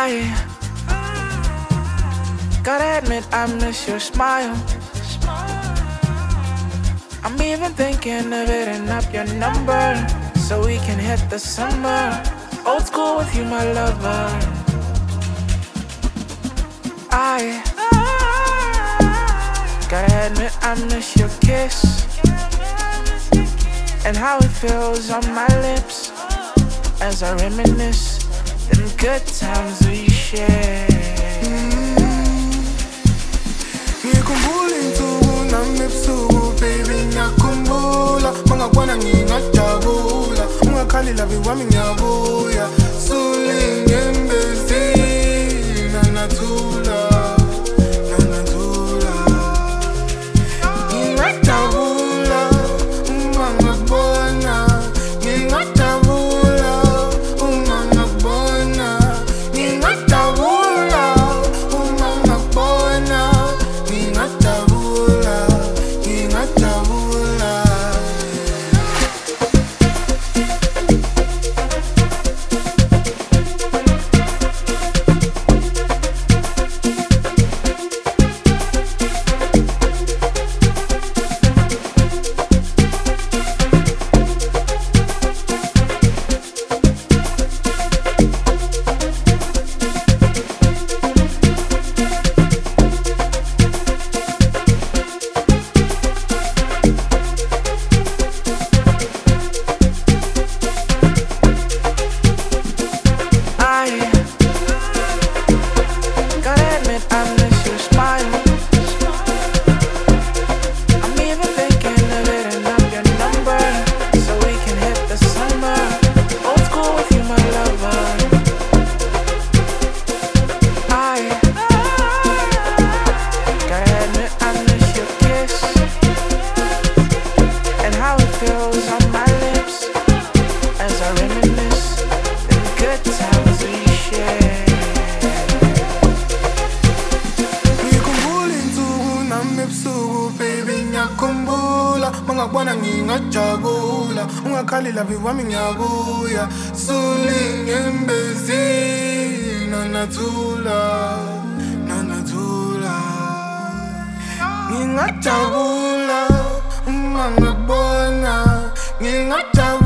I gotta admit I miss your smile. I'm even thinking of hitting up your number so we can hit the summer. Old school with you, my lover. I gotta admit I miss your kiss and how it feels on my lips as I reminisce them good times we shared. Ngikhumbula insuku nami ebusuku baby ngiyakhumbula mangakubona ngingajabula ungakhali lavi wami ngiyabuya sulinyembezi nanathula ngingajabula uma ngakubona ngingajabula uma ngakubona ngingajabula uma ngakubona ngingajabula ngingajabula mangakubona ngingajabula ungakhali lavi wami ngiyabuya sulinyembezi nanathula ngingajabula uma ngakubona ngingajabula